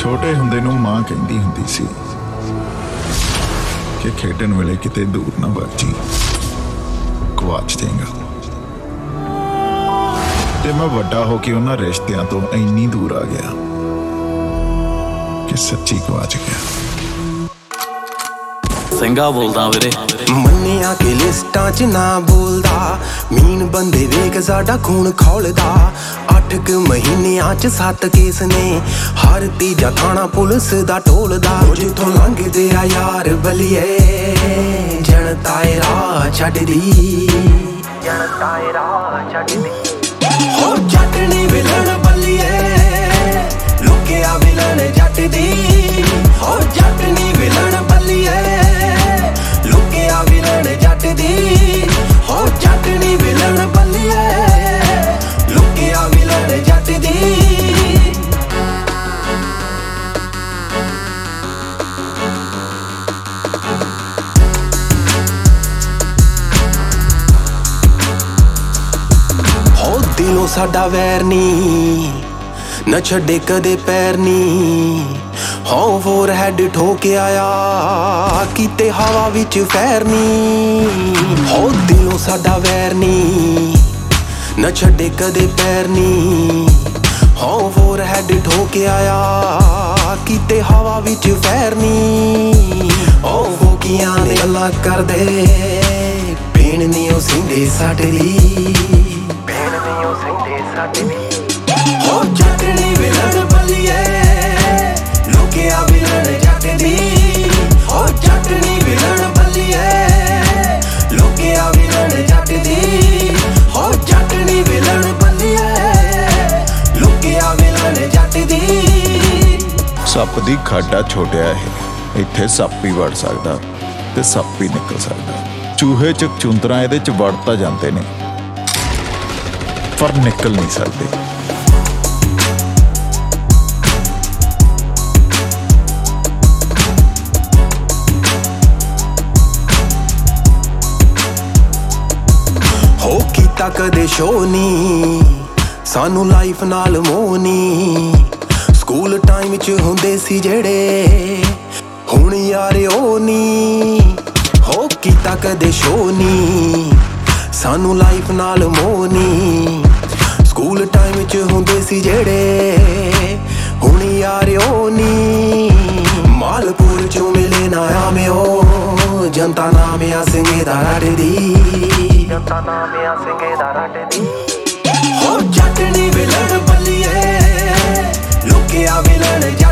ਛੋਟੇ ਹੁੰਦੇ ਨੂੰ ਮਾਂ ਕਹਿੰਦੀ ਹੁੰਦੀ ਸੀ ਕਿ ਖੇਡਣ ਵੇਲੇ ਕਿਤੇ ਦੂਰ ਨਾ ਵਗ ਜੀ, ਗਵਾਚ ਜਾਏਗਾ। ਤੇ ਮੈਂ ਵੱਡਾ ਹੋ ਕੇ ਉਹਨਾਂ ਰਿਸ਼ਤਿਆਂ ਤੋਂ ਇੰਨੀ ਦੂਰ ਆ ਗਿਆ ਕਿ ਸੱਚੀ ਗਵਾਚ ਗਿਆ। ਸਿੰਘਾ ਬੋਲਦਾ ਵੀਰੇ, ਮੰਨਿਆ ਕਿ ਲਿਸਟਾਂ 'ਚ ਨਾ ਬੋਲਦਾ, ਮੀਨ ਬੰਦੇ ਵੇਖ ਸਾਡਾ ਖੂਨ ਖੌਲਦਾ। 8 ਕੁ ਮਹੀਨਿਆਂ 'ਚ 7 ਕੇਸ ਨੇ, ਹਰ ਤੀਜਾ ਥਾਣਾ ਪੁਲਿਸ ਦਾ ਟੋਲਦਾ। ਜਿੱਥੋਂ ਲੰਘਦੇ ਆ ਯਾਰ ਬਲੀਏ, ਜਨਤਾ ਏ ਰਾਹ ਛੱਡਦੀ, ਜਨਤਾ ਏ ਰਾਹ ਛੱਡਦੀ। ਹੋ ਜੱਟ ਨੀ ਵਿਲਣ ਬੱਲੀਏ, ਲੁਕਿਆ ਵਿਲਣ ਜੱਟ ਦੀ। ਹੋ ਜੱਟ ਨੀ ਵਿਲਣ ਬੱਲੀਏ, ਲੁਕਿਆ ਵਿਲਣ ਜੱਟ ਦੀ। ਹੋ ਜੱਟ ਨੀ ਵਿਲਣ ਬੱਲੀਏ, ਲੁਕਿਆ ਵਿਲਣ ਜੱਟ ਦੀ। ਹੋ ਦਿਲੋਂ ਸਾਡਾ ਵੈਰ ਨੀ, ਨਾ ਛੱਡੇ ਕਦੇ ਪੈਰ ਨੀ। ਹੋ ਫੋਰਹੈਡ ਠੋਕ ਆਇਆ, ਕੀਤੇ ਹਵਾ ਵਿੱਚ ਫੈਰ ਨੀ। ਹੋ ਦਿਲੋਂ ਸਾਡਾ ਵੈਰ ਨੀ, ਨਾ ਛੱਡੇ ਕਦੇ ਪੈਰ ਨੀ। ਹੋ ਫੋਰਹੈਡ ਠੋਕ ਆਇਆ, ਕੀਤੇ ਹਵਾ ਵਿੱਚ ਫੈਰ ਨੀ। ਉਹ ਫੋਕੀਆਂ ਨੇ ਗੱਲਾਂ ਕਰਦੇ, ਭੈਣ ਨੀ ਉਹ ਸਿੰਦੇ ਸਾਡੇ ਲਈ, ਭੈਣ ਨੀ ਉਹ ਸਿੰਦੇ ਸਾਡੇ ਲਈ। ਹੋ ਜੱਟ ਨੀ ਵਿਲਣ ਬੱਲੀਏ, ਲੁਕਿਆ ਵਿਲਣ ਜੱਟ ਦੀ। ਹੋ ਜੱਟ ਨੀ ਵਿਲਣ ਬੱਲੀਏ, ਲੁਕਿਆ ਵਿਲਣ ਜੱਟ ਦੀ। ਹੋ ਜੱਟ ਨੀ ਵਿਲਣ ਬੱਲੀਏ, ਲੁਕਿਆ ਵਿਲਣ ਜੱਟ ਦੀ। ਸੱਪ ਦੀ ਖਾਡਾ ਛੋਟਿਆ ਇਹ, ਇੱਥੇ ਸੱਪ ਹੀ ਵੜ ਸਕਦਾ ਤੇ ਸੱਪ ਹੀ ਨਿਕਲ ਸਕਦਾ। ਚੂਹੇ ਚੁੰਤਰਾਂ ਇਹਦੇ 'ਚ ਵੜ ਤਾਂ ਜਾਂਦੇ ਨੇ, ਪਰ ਨਿਕਲ ਨਹੀਂ ਸਕਦੇ। ਹੋ ਕੀਤਾ ਕਦੇ ਸ਼ੋ ਨੀ, ਸਾਨੂੰ ਲਾਈਫ ਨਾਲ ਮੋਹ ਨੀ। ਸਕੂਲ ਟਾਈਮ 'ਚ ਹੁੰਦੇ ਸੀ ਜਿਹੜੇ, ਹੁਣ ਯਾਰ ਉਹ ਨੀ। ਹੋ ਕੀਤਾ ਕਦੇ ਸ਼ੋ ਨੀ, ਸਾਨੂੰ ਲਾਈਫ ਨਾਲ ਮੋਹ ਨੀ। ਸਕੂਲ ਟਾਈਮ 'ਚ ਹੁੰਦੇ ਸੀ ਜਿਹੜੇ, ਹੁਣ ਯਾਰ ਉਹ ਨੀ। ਮਾਲਪੁਰ 'ਚੋਂ ਮਿਲੇ ਨਾ ਆਮਿਓ, ਜਨਤਾ ਨਾਮ ਆ ਸਿੰਘੇ ਦਾ ਰੱਟਦੀ, ਜਨਤਾ ਨਾਮ ਆ ਸਿੰਘੇ ਦਾ ਰੱਟਦੀ। ਹੋ ਜੱਟ ਨੀ ਵਿਲਣ ਬੱਲੀਏ, ਲੁਕਿਆ ਵਿਲਣ